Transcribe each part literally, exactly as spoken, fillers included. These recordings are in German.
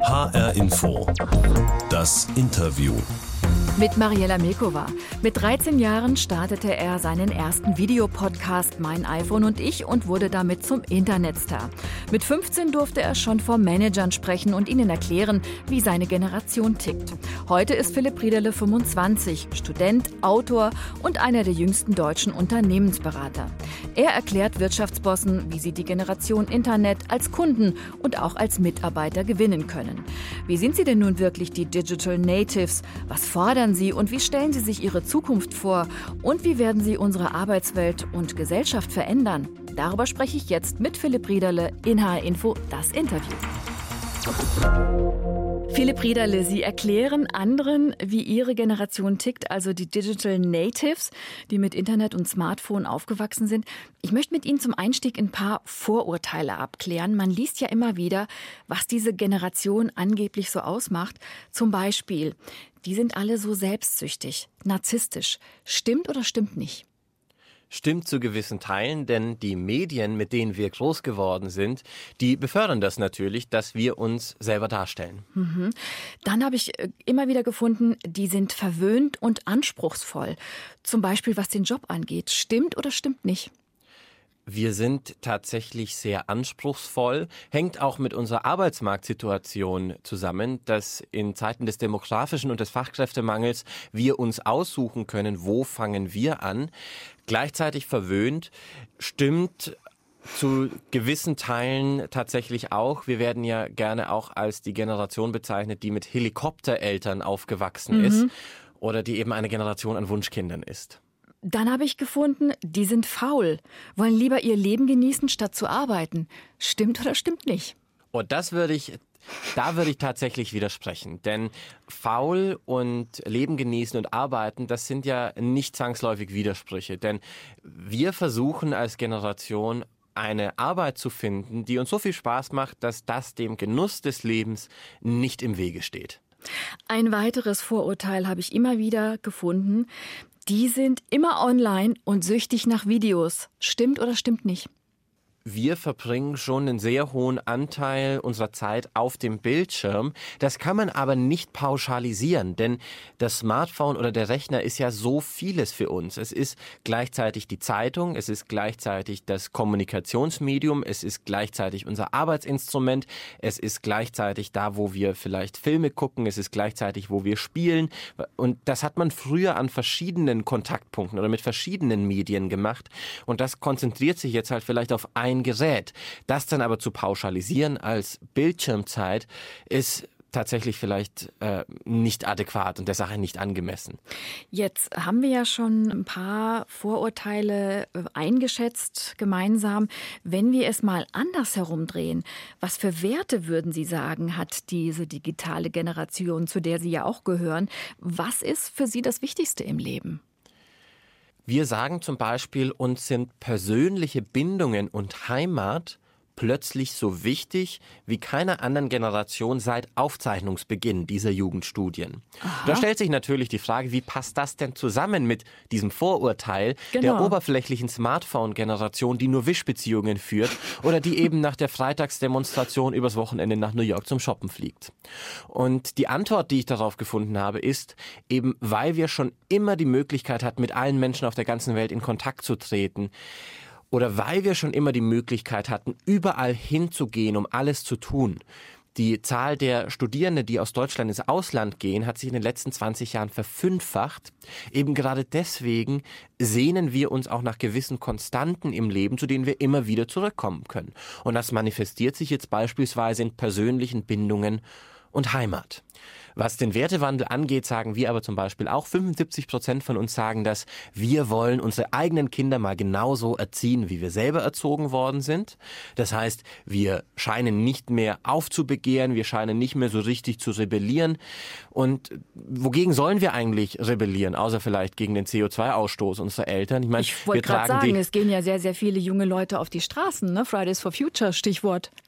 H R Info. Das Interview. Mit Mariella Milkova. Mit dreizehn Jahren startete er seinen ersten Videopodcast Mein iPhone und ich und wurde damit zum Internetstar. Mit fünfzehn durfte er schon vor Managern sprechen und ihnen erklären, wie seine Generation tickt. Heute ist Philipp Riederle fünfundzwanzig, Student, Autor und einer der jüngsten deutschen Unternehmensberater. Er erklärt Wirtschaftsbossen, wie sie die Generation Internet als Kunden und auch als Mitarbeiter gewinnen können. Wie sind sie denn nun wirklich die Digital Natives? Was fordern sie und wie stellen sie sich ihre Zukunft vor? Und wie werden sie unsere Arbeitswelt und Gesellschaft verändern? Darüber spreche ich jetzt mit Philipp Riederle in H R Info, das Interview. Philipp Riederle, Sie erklären anderen, wie Ihre Generation tickt, also die Digital Natives, die mit Internet und Smartphone aufgewachsen sind. Ich möchte mit Ihnen zum Einstieg ein paar Vorurteile abklären. Man liest ja immer wieder, was diese Generation angeblich so ausmacht. Zum Beispiel, die sind alle so selbstsüchtig, narzisstisch. Stimmt oder stimmt nicht? Stimmt zu gewissen Teilen, denn die Medien, mit denen wir groß geworden sind, die befördern das natürlich, dass wir uns selber darstellen. Mhm. Dann habe ich immer wieder gefunden, die sind verwöhnt und anspruchsvoll. Zum Beispiel, was den Job angeht. Stimmt oder stimmt nicht? Wir sind tatsächlich sehr anspruchsvoll, hängt auch mit unserer Arbeitsmarktsituation zusammen, dass in Zeiten des demografischen und des Fachkräftemangels wir uns aussuchen können, wo fangen wir an. Gleichzeitig verwöhnt, stimmt zu gewissen Teilen tatsächlich auch. Wir werden ja gerne auch als die Generation bezeichnet, die mit Helikoptereltern aufgewachsen mhm. ist oder die eben eine Generation an Wunschkindern ist. Dann habe ich gefunden, die sind faul, wollen lieber ihr Leben genießen, statt zu arbeiten. Stimmt oder stimmt nicht? Und das würde ich, da würde ich tatsächlich widersprechen. Denn faul und Leben genießen und arbeiten, das sind ja nicht zwangsläufig Widersprüche. Denn wir versuchen als Generation eine Arbeit zu finden, die uns so viel Spaß macht, dass das dem Genuss des Lebens nicht im Wege steht. Ein weiteres Vorurteil habe ich immer wieder gefunden. Die sind immer online und süchtig nach Videos. Stimmt oder stimmt nicht? Wir verbringen schon einen sehr hohen Anteil unserer Zeit auf dem Bildschirm. Das kann man aber nicht pauschalisieren, denn das Smartphone oder der Rechner ist ja so vieles für uns. Es ist gleichzeitig die Zeitung, es ist gleichzeitig das Kommunikationsmedium, es ist gleichzeitig unser Arbeitsinstrument, es ist gleichzeitig da, wo wir vielleicht Filme gucken, es ist gleichzeitig, wo wir spielen. Und das hat man früher an verschiedenen Kontaktpunkten oder mit verschiedenen Medien gemacht. Und das konzentriert sich jetzt halt vielleicht auf ein Gerät. Das dann aber zu pauschalisieren als Bildschirmzeit ist tatsächlich vielleicht äh, nicht adäquat und der Sache nicht angemessen. Jetzt haben wir ja schon ein paar Vorurteile äh, eingeschätzt gemeinsam. Wenn wir es mal anders herumdrehen, was für Werte würden Sie sagen, hat diese digitale Generation, zu der Sie ja auch gehören? Was ist für Sie das Wichtigste im Leben? Wir sagen zum Beispiel, uns sind persönliche Bindungen und Heimat plötzlich so wichtig wie keiner anderen Generation seit Aufzeichnungsbeginn dieser Jugendstudien. Aha. Da stellt sich natürlich die Frage, wie passt das denn zusammen mit diesem Vorurteil genau. der oberflächlichen Smartphone-Generation, die nur Wischbeziehungen führt oder die eben nach der Freitagsdemonstration übers Wochenende nach New York zum Shoppen fliegt. Und die Antwort, die ich darauf gefunden habe, ist eben, weil wir schon immer die Möglichkeit hatten, mit allen Menschen auf der ganzen Welt in Kontakt zu treten, oder weil wir schon immer die Möglichkeit hatten, überall hinzugehen, um alles zu tun. Die Zahl der Studierenden, die aus Deutschland ins Ausland gehen, hat sich in den letzten zwanzig Jahren verfünffacht. Eben gerade deswegen sehnen wir uns auch nach gewissen Konstanten im Leben, zu denen wir immer wieder zurückkommen können. Und das manifestiert sich jetzt beispielsweise in persönlichen Bindungen und Heimat. Was den Wertewandel angeht, sagen wir aber zum Beispiel auch, fünfundsiebzig Prozent von uns sagen das, wir wollen unsere eigenen Kinder mal genauso erziehen, wie wir selber erzogen worden sind. Das heißt, wir scheinen nicht mehr aufzubegehren, wir scheinen nicht mehr so richtig zu rebellieren. Und wogegen sollen wir eigentlich rebellieren, außer vielleicht gegen den C O zwei Ausstoß unserer Eltern? Ich meine, ich wollte gerade sagen, es gehen ja sehr, sehr viele junge Leute auf die Straßen, ne? Fridays for Future, Stichwort.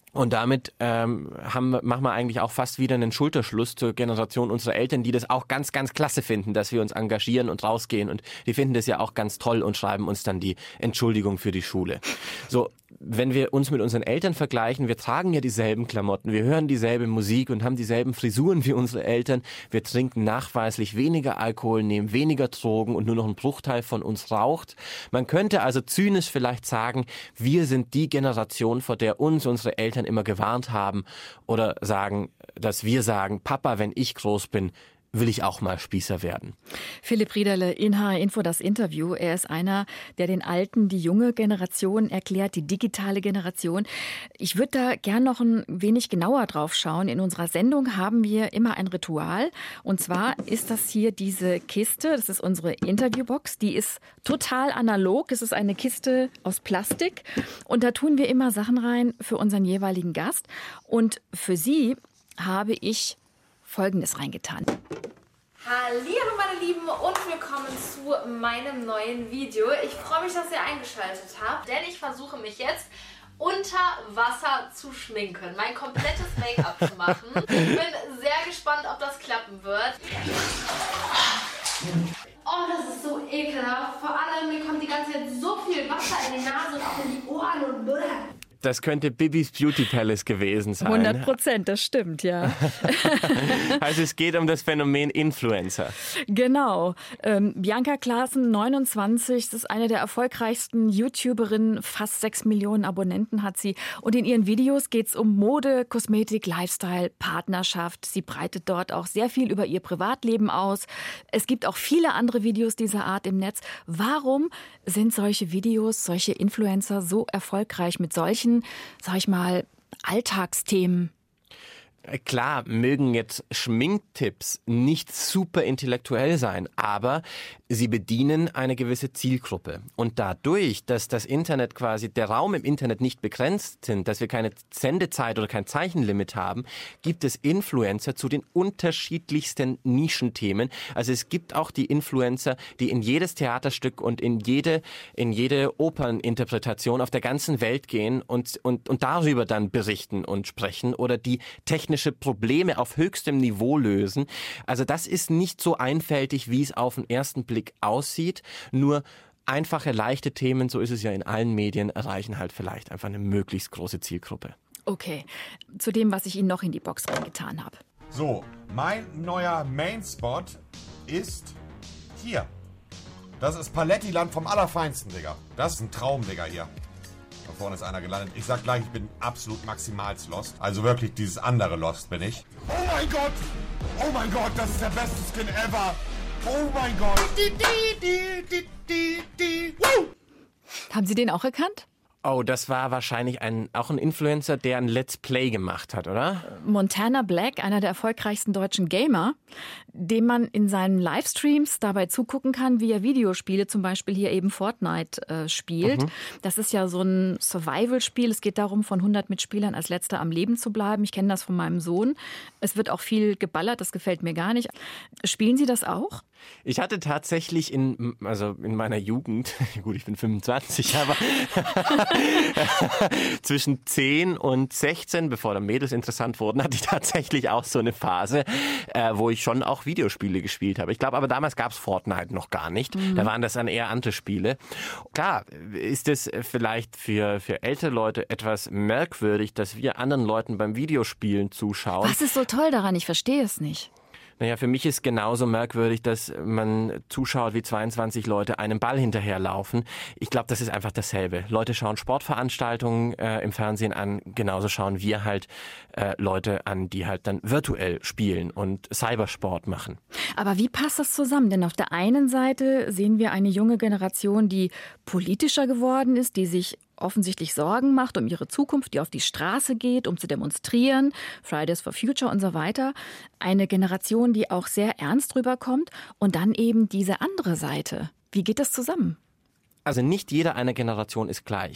Und damit ähm, haben, machen wir eigentlich auch fast wieder einen Schulterschluss zur Generation unserer Eltern, die das auch ganz, ganz klasse finden, dass wir uns engagieren und rausgehen. Und die finden das ja auch ganz toll und schreiben uns dann die Entschuldigung für die Schule. So, wenn wir uns mit unseren Eltern vergleichen, wir tragen ja dieselben Klamotten, wir hören dieselbe Musik und haben dieselben Frisuren wie unsere Eltern. Wir trinken nachweislich weniger Alkohol, nehmen weniger Drogen und nur noch ein Bruchteil von uns raucht. Man könnte also zynisch vielleicht sagen, wir sind die Generation, vor der uns unsere Eltern immer gewarnt haben, oder sagen, dass wir sagen, Papa, wenn ich groß bin, will ich auch mal Spießer werden. Philipp Riederle, in H R Info das Interview. Er ist einer, der den Alten die junge Generation erklärt, die digitale Generation. Ich würde da gern noch ein wenig genauer drauf schauen. In unserer Sendung haben wir immer ein Ritual. Und zwar ist das hier diese Kiste. Das ist unsere Interviewbox. Die ist total analog. Es ist eine Kiste aus Plastik. Und da tun wir immer Sachen rein für unseren jeweiligen Gast. Und für Sie habe ich Folgendes reingetan. Hallihallo meine Lieben und willkommen zu meinem neuen Video. Ich freue mich, dass ihr eingeschaltet habt, denn ich versuche mich jetzt unter Wasser zu schminken, mein komplettes Make-up zu machen. Ich bin sehr gespannt, ob das klappen wird. Oh, das ist so ekelhaft. Vor allem, mir kommt die ganze Zeit so viel Wasser in die Nase und auch in die Ohren und blöd. Das könnte Bibis Beauty Palace gewesen sein. hundert Prozent, das stimmt, ja. Also es geht um das Phänomen Influencer. Genau. Ähm, Bianca Klaassen, neunundzwanzig, das ist eine der erfolgreichsten YouTuberinnen. Fast sechs Millionen Abonnenten hat sie. Und in ihren Videos geht es um Mode, Kosmetik, Lifestyle, Partnerschaft. Sie breitet dort auch sehr viel über ihr Privatleben aus. Es gibt auch viele andere Videos dieser Art im Netz. Warum sind solche Videos, solche Influencer so erfolgreich mit solchen, sag ich mal, Alltagsthemen? Klar, mögen jetzt Schminktipps nicht super intellektuell sein, aber sie bedienen eine gewisse Zielgruppe. Und dadurch, dass das Internet quasi, der Raum im Internet nicht begrenzt sind, dass wir keine Sendezeit oder kein Zeichenlimit haben, gibt es Influencer zu den unterschiedlichsten Nischenthemen. Also es gibt auch die Influencer, die in jedes Theaterstück und in jede, in jede Operninterpretation auf der ganzen Welt gehen und, und, und darüber dann berichten und sprechen, oder die technische Probleme auf höchstem Niveau lösen. Also das ist nicht so einfältig, wie es auf den ersten Blick aussieht. Nur einfache, leichte Themen, so ist es ja in allen Medien, erreichen halt vielleicht einfach eine möglichst große Zielgruppe. Okay, zu dem, was ich Ihnen noch in die Box reingetan habe. So, mein neuer Main-Spot ist hier. Das ist Palettiland vom Allerfeinsten, Digga. Das ist ein Traum, Digga, hier. Da vorne ist einer gelandet. Ich sag gleich, ich bin absolut maximals lost. Also wirklich dieses andere Lost bin ich. Oh mein Gott! Oh mein Gott, das ist der beste Skin ever! Oh mein Gott! Die, die, die, die, die, die. Woo! Haben Sie den auch erkannt? Oh, das war wahrscheinlich ein, auch ein Influencer, der ein Let's Play gemacht hat, oder? Montana Black, einer der erfolgreichsten deutschen Gamer, dem man in seinen Livestreams dabei zugucken kann, wie er Videospiele, zum Beispiel hier eben Fortnite, äh, spielt. Mhm. Das ist ja so ein Survival-Spiel. Es geht darum, von hundert Mitspielern als Letzter am Leben zu bleiben. Ich kenne das von meinem Sohn. Es wird auch viel geballert, das gefällt mir gar nicht. Spielen Sie das auch? Ich hatte tatsächlich in, also in meiner Jugend, gut, ich bin fünfundzwanzig, aber zwischen zehn und sechzehn, bevor dann Mädels interessant wurden, hatte ich tatsächlich auch so eine Phase, äh, wo ich schon auch Videospiele gespielt habe. Ich glaube, aber damals gab es Fortnite noch gar nicht. Mhm. Da waren das dann eher andere Spiele. Klar, ist es vielleicht für, für ältere Leute etwas merkwürdig, dass wir anderen Leuten beim Videospielen zuschauen. Was ist so toll daran? Ich verstehe es nicht. Naja, für mich ist genauso merkwürdig, dass man zuschaut, wie zweiundzwanzig Leute einem Ball hinterherlaufen. Ich glaube, das ist einfach dasselbe. Leute schauen Sportveranstaltungen äh, im Fernsehen an, genauso schauen wir halt äh, Leute an, die halt dann virtuell spielen und Cybersport machen. Aber wie passt das zusammen? Denn auf der einen Seite sehen wir eine junge Generation, die politischer geworden ist, die sich offensichtlich Sorgen macht um ihre Zukunft, die auf die Straße geht, um zu demonstrieren, Fridays for Future und so weiter. Eine Generation, die auch sehr ernst rüberkommt, und dann eben diese andere Seite. Wie geht das zusammen? Also nicht jeder einer Generation ist gleich.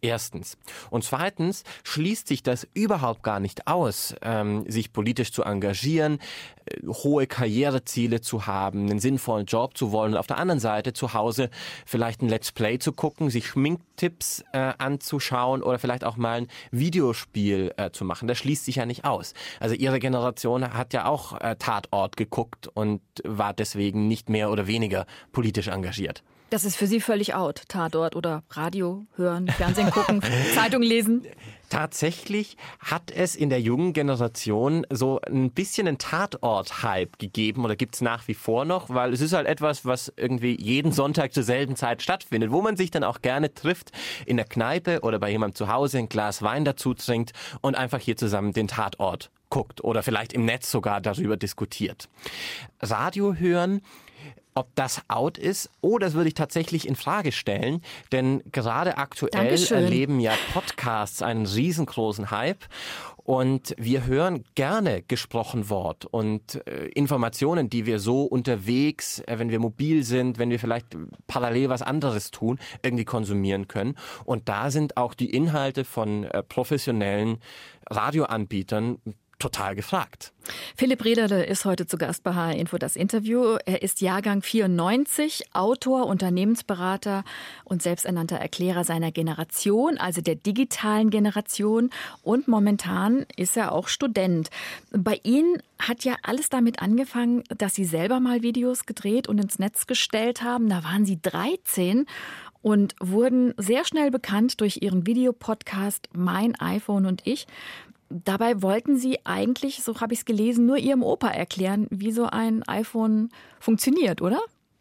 Erstens. Und zweitens schließt sich das überhaupt gar nicht aus, ähm, sich politisch zu engagieren, äh, hohe Karriereziele zu haben, einen sinnvollen Job zu wollen und auf der anderen Seite zu Hause vielleicht ein Let's Play zu gucken, sich Schminktipps äh, anzuschauen oder vielleicht auch mal ein Videospiel äh, zu machen. Das schließt sich ja nicht aus. Also ihre Generation hat ja auch äh, Tatort geguckt und war deswegen nicht mehr oder weniger politisch engagiert. Das ist für Sie völlig out. Tatort oder Radio hören, Fernsehen gucken, Zeitung lesen. Tatsächlich hat es in der jungen Generation so ein bisschen einen Tatort-Hype gegeben oder gibt es nach wie vor noch, weil es ist halt etwas, was irgendwie jeden Sonntag zur selben Zeit stattfindet, wo man sich dann auch gerne trifft in der Kneipe oder bei jemandem zu Hause ein Glas Wein dazu trinkt und einfach hier zusammen den Tatort guckt oder vielleicht im Netz sogar darüber diskutiert. Radio hören, ob das out ist, oh, das würde ich tatsächlich in Frage stellen, denn gerade aktuell Dankeschön. erleben ja Podcasts einen riesengroßen Hype und wir hören gerne gesprochen Wort und äh, Informationen, die wir so unterwegs, äh, wenn wir mobil sind, wenn wir vielleicht parallel was anderes tun, irgendwie konsumieren können. Und da sind auch die Inhalte von äh, professionellen Radioanbietern total gefragt. Philipp Rederle ist heute zu Gast bei H R Info das Interview. Er ist Jahrgang vierundneunzig, Autor, Unternehmensberater und selbsternannter Erklärer seiner Generation, also der digitalen Generation. Und momentan ist er auch Student. Bei Ihnen hat ja alles damit angefangen, dass Sie selber mal Videos gedreht und ins Netz gestellt haben. Da waren Sie dreizehn. Und wurden sehr schnell bekannt durch Ihren Videopodcast Mein iPhone und ich. Dabei wollten Sie eigentlich, so habe ich es gelesen, nur Ihrem Opa erklären, wie so ein iPhone funktioniert, oder?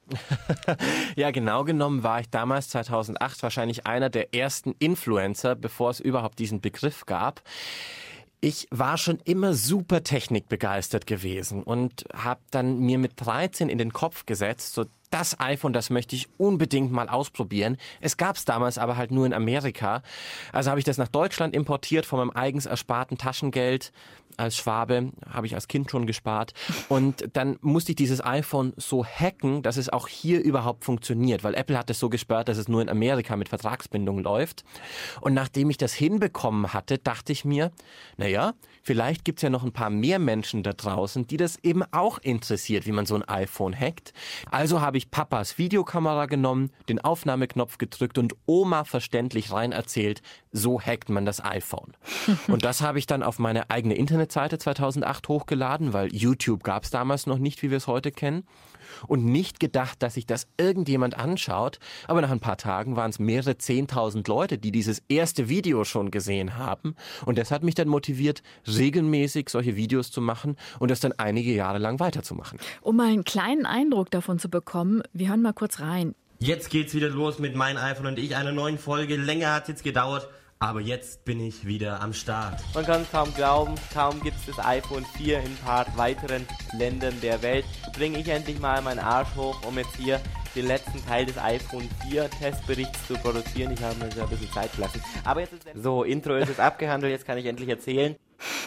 Ja, genau genommen war ich damals zweitausendacht wahrscheinlich einer der ersten Influencer, bevor es überhaupt diesen Begriff gab. Ich war schon immer super technikbegeistert gewesen und habe dann mir mit dreizehn in den Kopf gesetzt, so das iPhone, das möchte ich unbedingt mal ausprobieren. Es gab es damals aber halt nur in Amerika. Also habe ich das nach Deutschland importiert von meinem eigens ersparten Taschengeld. Als Schwabe habe ich als Kind schon gespart. Und dann musste ich dieses iPhone so hacken, dass es auch hier überhaupt funktioniert. Weil Apple hat es so gesperrt, dass es nur in Amerika mit Vertragsbindung läuft. Und nachdem ich das hinbekommen hatte, dachte ich mir, naja, vielleicht gibt es ja noch ein paar mehr Menschen da draußen, die das eben auch interessiert, wie man so ein iPhone hackt. Also habe ich Papas Videokamera genommen, den Aufnahmeknopf gedrückt und Oma verständlich rein erzählt, so hackt man das iPhone. Und das habe ich dann auf meine eigene Internetseite zweitausendacht hochgeladen, weil YouTube gab es damals noch nicht, wie wir es heute kennen. Und nicht gedacht, dass sich das irgendjemand anschaut. Aber nach ein paar Tagen waren es mehrere zehntausend Leute, die dieses erste Video schon gesehen haben. Und das hat mich dann motiviert, regelmäßig solche Videos zu machen und das dann einige Jahre lang weiterzumachen. Um mal einen kleinen Eindruck davon zu bekommen, wir hören mal kurz rein. Jetzt geht's wieder los mit Mein iPhone und ich, einer neuen Folge. Länger hat's jetzt gedauert, aber jetzt bin ich wieder am Start. Man kann es kaum glauben, kaum gibt es das iPhone vier in ein paar weiteren Ländern der Welt. Bringe ich endlich mal meinen Arsch hoch, um jetzt hier den letzten Teil des iPhone vier Testberichts zu produzieren. Ich habe mir ja ein bisschen Zeit gelassen. Aber jetzt ist so, Intro ist jetzt abgehandelt, jetzt kann ich endlich erzählen.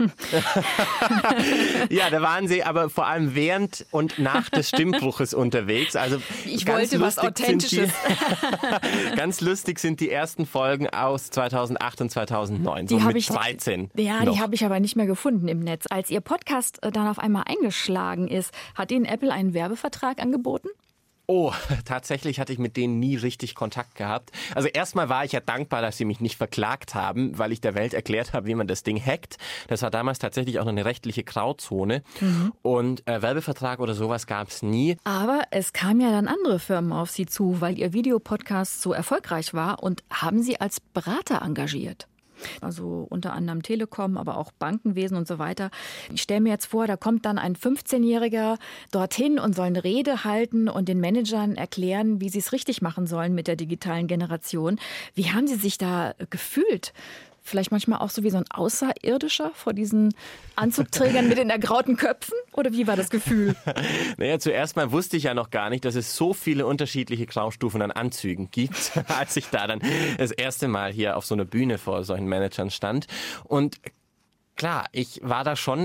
Ja, da waren Sie aber vor allem während und nach des Stimmbruches unterwegs. Also ich ganz wollte was Authentisches. Die, ganz lustig sind die ersten Folgen aus zweitausendacht und zweitausendneun, die so mit ich, dreizehn. Ja, noch. Die habe ich aber nicht mehr gefunden im Netz. Als Ihr Podcast dann auf einmal eingeschlagen ist, hat Ihnen Apple einen Werbevertrag angeboten? Oh, tatsächlich hatte ich mit denen nie richtig Kontakt gehabt. Also erstmal war ich ja dankbar, dass sie mich nicht verklagt haben, weil ich der Welt erklärt habe, wie man das Ding hackt. Das war damals tatsächlich auch noch eine rechtliche Grauzone. Mhm. Und äh, Werbevertrag oder sowas gab es nie. Aber es kamen ja dann andere Firmen auf Sie zu, weil Ihr Videopodcast so erfolgreich war und haben Sie als Berater engagiert. Also unter anderem Telekom, aber auch Bankenwesen und so weiter. Ich stelle mir jetzt vor, da kommt dann ein fünfzehnjähriger dorthin und soll eine Rede halten und den Managern erklären, wie sie es richtig machen sollen mit der digitalen Generation. Wie haben Sie sich da gefühlt? Vielleicht manchmal auch so wie so ein Außerirdischer vor diesen Anzugträgern mit den ergrauten Köpfen? Oder wie war das Gefühl? Naja, zuerst mal wusste ich ja noch gar nicht, dass es so viele unterschiedliche Graustufen an Anzügen gibt, als ich da dann das erste Mal hier auf so einer Bühne vor solchen Managern stand. Und klar, ich war da schon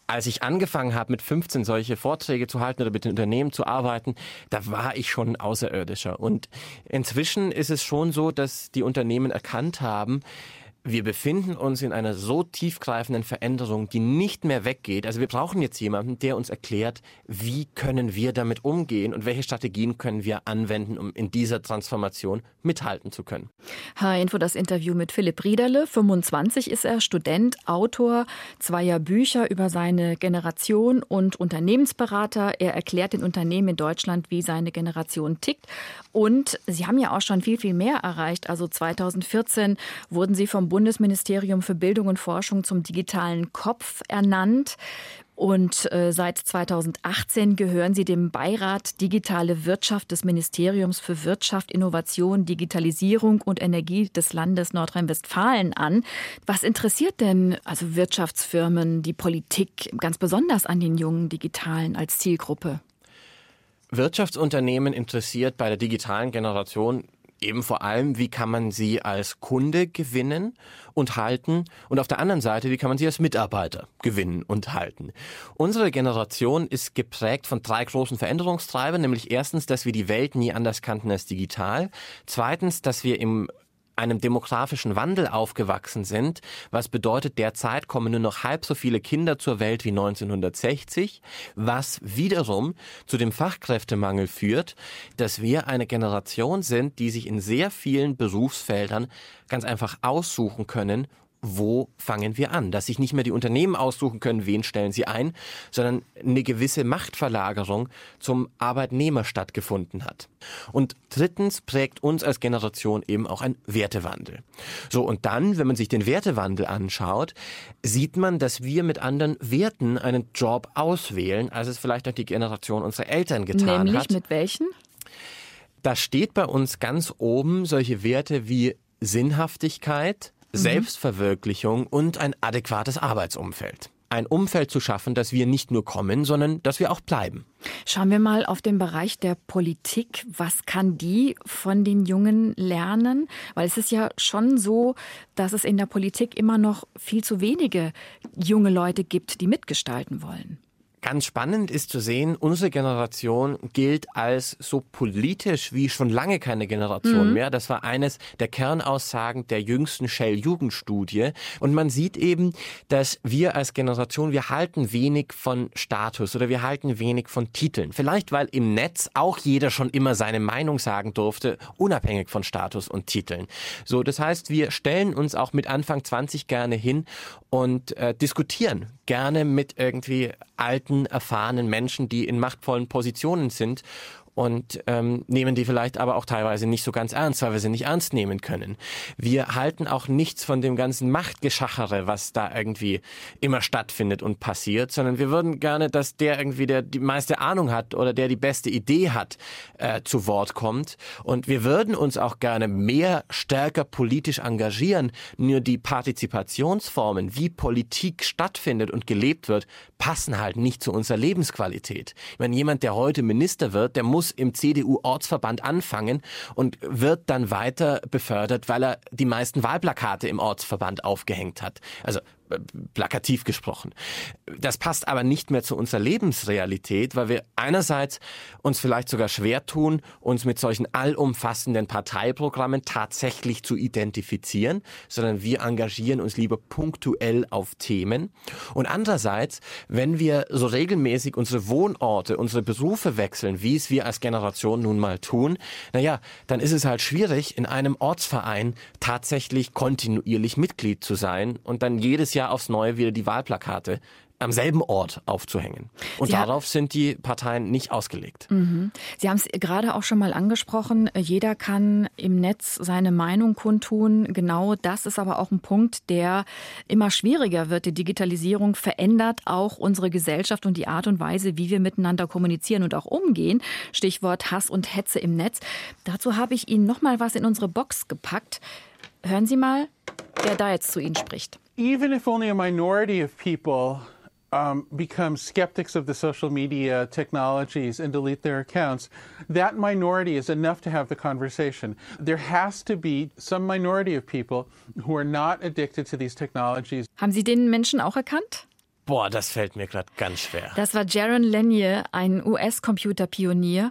als ich angefangen habe, mit fünfzehn solche Vorträge zu halten oder mit den Unternehmen zu arbeiten, da war ich schon ein Außerirdischer. Und inzwischen ist es schon so, dass die Unternehmen erkannt haben, wir befinden uns in einer so tiefgreifenden Veränderung, die nicht mehr weggeht. Also wir brauchen jetzt jemanden, der uns erklärt, wie können wir damit umgehen und welche Strategien können wir anwenden, um in dieser Transformation mithalten zu können. H-Info, das Interview mit Philipp Riederle. fünfundzwanzig ist er, Student, Autor zweier Bücher über seine Generation und Unternehmensberater. Er erklärt den Unternehmen in Deutschland, wie seine Generation tickt. Und Sie haben ja auch schon viel, viel mehr erreicht. Also zweitausendvierzehn wurden Sie vom Bundesministerium für Bildung und Forschung zum digitalen Kopf ernannt. Und äh, seit zweitausendachtzehn gehören Sie dem Beirat Digitale Wirtschaft des Ministeriums für Wirtschaft, Innovation, Digitalisierung und Energie des Landes Nordrhein-Westfalen an. Was interessiert denn also Wirtschaftsfirmen, die Politik ganz besonders an den jungen Digitalen als Zielgruppe? Wirtschaftsunternehmen interessiert bei der digitalen Generation eben vor allem, wie kann man sie als Kunde gewinnen und halten und auf der anderen Seite, wie kann man sie als Mitarbeiter gewinnen und halten. Unsere Generation ist geprägt von drei großen Veränderungstreibern, nämlich erstens, dass wir die Welt nie anders kannten als digital, zweitens, dass wir im einem demografischen Wandel aufgewachsen sind, was bedeutet, derzeit kommen nur noch halb so viele Kinder zur Welt wie neunzehnhundertsechzig, was wiederum zu dem Fachkräftemangel führt, dass wir eine Generation sind, die sich in sehr vielen Berufsfeldern ganz einfach aussuchen können, wo fangen wir an? Dass sich nicht mehr die Unternehmen aussuchen können, wen stellen sie ein, sondern eine gewisse Machtverlagerung zum Arbeitnehmer stattgefunden hat. Und drittens prägt uns als Generation eben auch ein Wertewandel. So, und dann, wenn man sich den Wertewandel anschaut, sieht man, dass wir mit anderen Werten einen Job auswählen, als es vielleicht noch die Generation unserer Eltern getan Nämlich hat. Nämlich mit welchen? Da steht bei uns ganz oben solche Werte wie Sinnhaftigkeit, Selbstverwirklichung und ein adäquates Arbeitsumfeld. Ein Umfeld zu schaffen, dass wir nicht nur kommen, sondern dass wir auch bleiben. Schauen wir mal auf den Bereich der Politik. Was kann die von den Jungen lernen? Weil es ist ja schon so, dass es in der Politik immer noch viel zu wenige junge Leute gibt, die mitgestalten wollen. Ganz spannend ist zu sehen, unsere Generation gilt als so politisch wie schon lange keine Generation mhm. mehr. Das war eines der Kernaussagen der jüngsten Shell-Jugendstudie. Und man sieht eben, dass wir als Generation, wir halten wenig von Status oder wir halten wenig von Titeln. Vielleicht, weil im Netz auch jeder schon immer seine Meinung sagen durfte, unabhängig von Status und Titeln. So, das heißt, wir stellen uns auch mit Anfang zwanzig gerne hin und äh, diskutieren gerne mit irgendwie alten, erfahrenen Menschen, die in machtvollen Positionen sind und ähm, nehmen die vielleicht aber auch teilweise nicht so ganz ernst, weil wir sie nicht ernst nehmen können. Wir halten auch nichts von dem ganzen Machtgeschachere, was da irgendwie immer stattfindet und passiert, sondern wir würden gerne, dass der irgendwie, der die meiste Ahnung hat oder der die beste Idee hat, äh, zu Wort kommt. Und wir würden uns auch gerne mehr, stärker politisch engagieren. Nur die Partizipationsformen, wie Politik stattfindet und gelebt wird, passen halt nicht zu unserer Lebensqualität. Ich meine, jemand, der heute Minister wird, der muss im C D U-Ortsverband anfangen und wird dann weiter befördert, weil er die meisten Wahlplakate im Ortsverband aufgehängt hat. Also plakativ gesprochen. Das passt aber nicht mehr zu unserer Lebensrealität, weil wir einerseits uns vielleicht sogar schwer tun, uns mit solchen allumfassenden Parteiprogrammen tatsächlich zu identifizieren, sondern wir engagieren uns lieber punktuell auf Themen. Und andererseits, wenn wir so regelmäßig unsere Wohnorte, unsere Berufe wechseln, wie es wir als Generation nun mal tun, naja, dann ist es halt schwierig, in einem Ortsverein tatsächlich kontinuierlich Mitglied zu sein und dann jedes Jahr aufs Neue wieder die Wahlplakate am selben Ort aufzuhängen. Und Sie darauf ha- sind die Parteien nicht ausgelegt. Mhm. Sie haben es gerade auch schon mal angesprochen, jeder kann im Netz seine Meinung kundtun. Genau das ist aber auch ein Punkt, der immer schwieriger wird. Die Digitalisierung verändert auch unsere Gesellschaft und die Art und Weise, wie wir miteinander kommunizieren und auch umgehen. Stichwort Hass und Hetze im Netz. Dazu habe ich Ihnen noch mal was in unsere Box gepackt. Hören Sie mal, wer da jetzt zu Ihnen spricht. Even if only a minority of people um, become skeptics of the social media technologies and delete their accounts, that minority is enough to have the conversation. There has to be some minority of people who are not addicted to these technologies. Haben Sie den Menschen auch erkannt? Boah, das fällt mir gerade ganz schwer. Das war Jaron Lanier, ein U S-Computerpionier.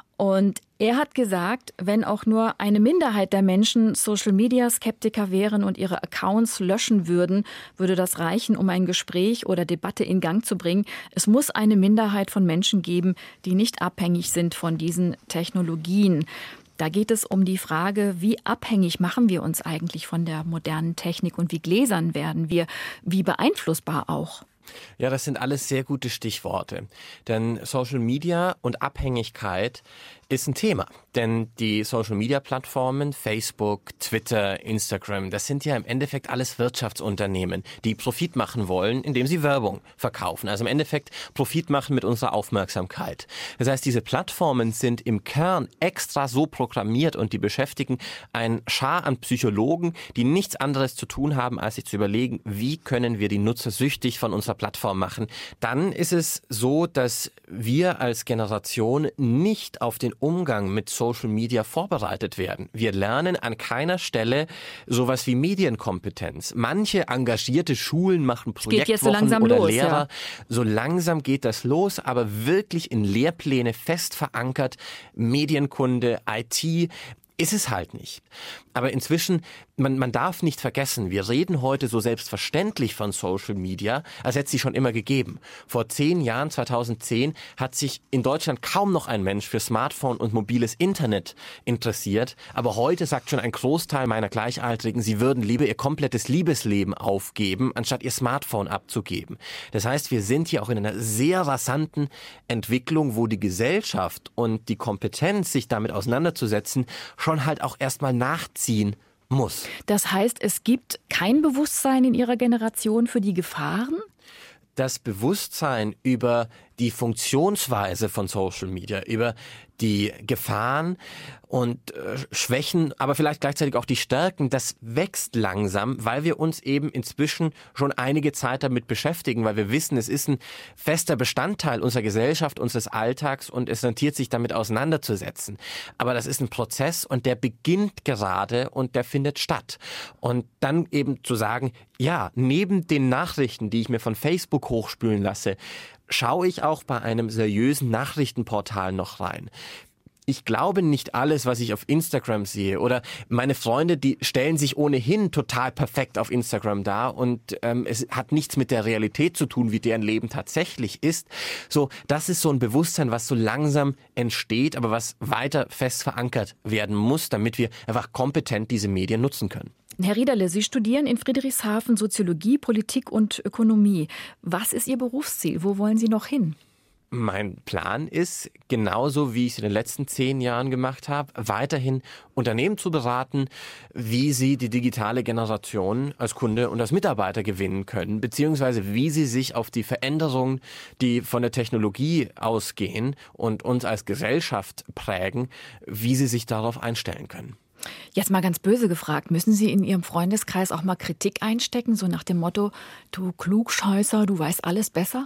Und er hat gesagt, wenn auch nur eine Minderheit der Menschen Social-Media-Skeptiker wären und ihre Accounts löschen würden, würde das reichen, um ein Gespräch oder Debatte in Gang zu bringen. Es muss eine Minderheit von Menschen geben, die nicht abhängig sind von diesen Technologien. Da geht es um die Frage, wie abhängig machen wir uns eigentlich von der modernen Technik und wie gläsern werden wir, wie beeinflussbar auch. Ja, das sind alles sehr gute Stichworte. Denn Social Media und Abhängigkeit ist ein Thema. Denn die Social Media Plattformen, Facebook, Twitter, Instagram, das sind ja im Endeffekt alles Wirtschaftsunternehmen, die Profit machen wollen, indem sie Werbung verkaufen. Also im Endeffekt Profit machen mit unserer Aufmerksamkeit. Das heißt, diese Plattformen sind im Kern extra so programmiert und die beschäftigen einen Schar an Psychologen, die nichts anderes zu tun haben, als sich zu überlegen, wie können wir die Nutzer süchtig von unserer Plattform machen. Dann ist es so, dass wir als Generation nicht auf den Umgang mit Social Media vorbereitet werden. Wir lernen an keiner Stelle sowas wie Medienkompetenz. Manche engagierte Schulen machen Projektwochen so oder los, Lehrer. Ja. So langsam geht das los, aber wirklich in Lehrpläne fest verankert, Medienkunde, I T, ist es halt nicht. Aber inzwischen, man, man darf nicht vergessen, wir reden heute so selbstverständlich von Social Media, als hätte es sie schon immer gegeben. Vor zehn Jahren, zweitausendzehn, hat sich in Deutschland kaum noch ein Mensch für Smartphone und mobiles Internet interessiert. Aber heute sagt schon ein Großteil meiner Gleichaltrigen, sie würden lieber ihr komplettes Liebesleben aufgeben, anstatt ihr Smartphone abzugeben. Das heißt, wir sind hier auch in einer sehr rasanten Entwicklung, wo die Gesellschaft und die Kompetenz, sich damit auseinanderzusetzen, schon halt auch erstmal nachziehen muss. Das heißt, es gibt kein Bewusstsein in Ihrer Generation für die Gefahren? Das Bewusstsein über die Funktionsweise von Social Media, über die Gefahren und äh, Schwächen, aber vielleicht gleichzeitig auch die Stärken, das wächst langsam, weil wir uns eben inzwischen schon einige Zeit damit beschäftigen, weil wir wissen, es ist ein fester Bestandteil unserer Gesellschaft, unseres Alltags und es rentiert sich damit auseinanderzusetzen. Aber das ist ein Prozess und der beginnt gerade und der findet statt. Und dann eben zu sagen, ja, neben den Nachrichten, die ich mir von Facebook hochspülen lasse, schaue ich auch bei einem seriösen Nachrichtenportal noch rein. Ich glaube nicht alles, was ich auf Instagram sehe. Oder meine Freunde, die stellen sich ohnehin total perfekt auf Instagram dar und ähm, es hat nichts mit der Realität zu tun, wie deren Leben tatsächlich ist. So, das ist so ein Bewusstsein, was so langsam entsteht, aber was weiter fest verankert werden muss, damit wir einfach kompetent diese Medien nutzen können. Herr Riederle, Sie studieren in Friedrichshafen Soziologie, Politik und Ökonomie. Was ist Ihr Berufsziel? Wo wollen Sie noch hin? Mein Plan ist, genauso wie ich es in den letzten zehn Jahren gemacht habe, weiterhin Unternehmen zu beraten, wie sie die digitale Generation als Kunde und als Mitarbeiter gewinnen können, beziehungsweise wie sie sich auf die Veränderungen, die von der Technologie ausgehen und uns als Gesellschaft prägen, wie sie sich darauf einstellen können. Jetzt mal ganz böse gefragt, müssen Sie in Ihrem Freundeskreis auch mal Kritik einstecken, so nach dem Motto, du Klugscheißer, du weißt alles besser?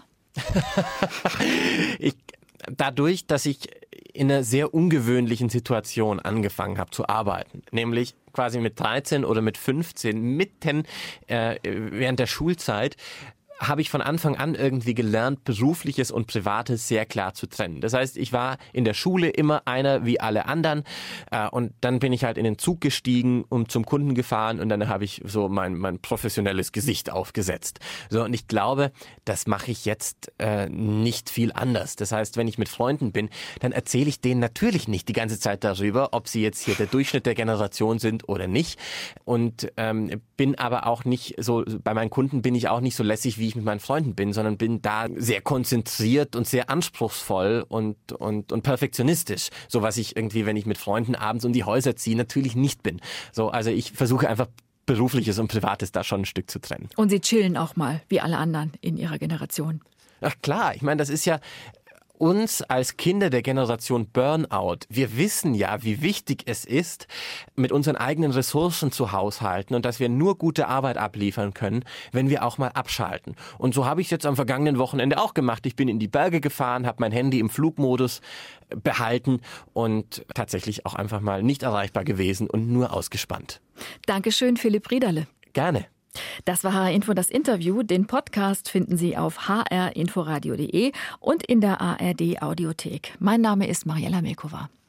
ich, dadurch, dass ich in einer sehr ungewöhnlichen Situation angefangen habe zu arbeiten, nämlich quasi mit dreizehn oder mit fünfzehn, mitten äh, während der Schulzeit, habe ich von Anfang an irgendwie gelernt, Berufliches und Privates sehr klar zu trennen. Das heißt, ich war in der Schule immer einer wie alle anderen äh, und dann bin ich halt in den Zug gestiegen und zum Kunden gefahren und dann habe ich so mein, mein professionelles Gesicht aufgesetzt. So, und ich glaube, das mache ich jetzt äh, nicht viel anders. Das heißt, wenn ich mit Freunden bin, dann erzähle ich denen natürlich nicht die ganze Zeit darüber, ob sie jetzt hier der Durchschnitt der Generation sind oder nicht, und ähm, bin aber auch nicht so, bei meinen Kunden bin ich auch nicht so lässig, wie ich mit meinen Freunden bin, sondern bin da sehr konzentriert und sehr anspruchsvoll und, und, und perfektionistisch. So was ich irgendwie, wenn ich mit Freunden abends um die Häuser ziehe, natürlich nicht bin. So, also ich versuche einfach Berufliches und Privates da schon ein Stück zu trennen. Und Sie chillen auch mal, wie alle anderen in Ihrer Generation. Ach klar, ich meine, das ist ja uns als Kinder der Generation Burnout, wir wissen ja, wie wichtig es ist, mit unseren eigenen Ressourcen zu haushalten und dass wir nur gute Arbeit abliefern können, wenn wir auch mal abschalten. Und so habe ich es jetzt am vergangenen Wochenende auch gemacht. Ich bin in die Berge gefahren, habe mein Handy im Flugmodus behalten und tatsächlich auch einfach mal nicht erreichbar gewesen und nur ausgespannt. Dankeschön, Philipp Riederle. Gerne. Das war H R Info, das Interview. Den Podcast finden Sie auf h r inforadio punkt d e und in der A R D Audiothek. Mein Name ist Mariella Milkova.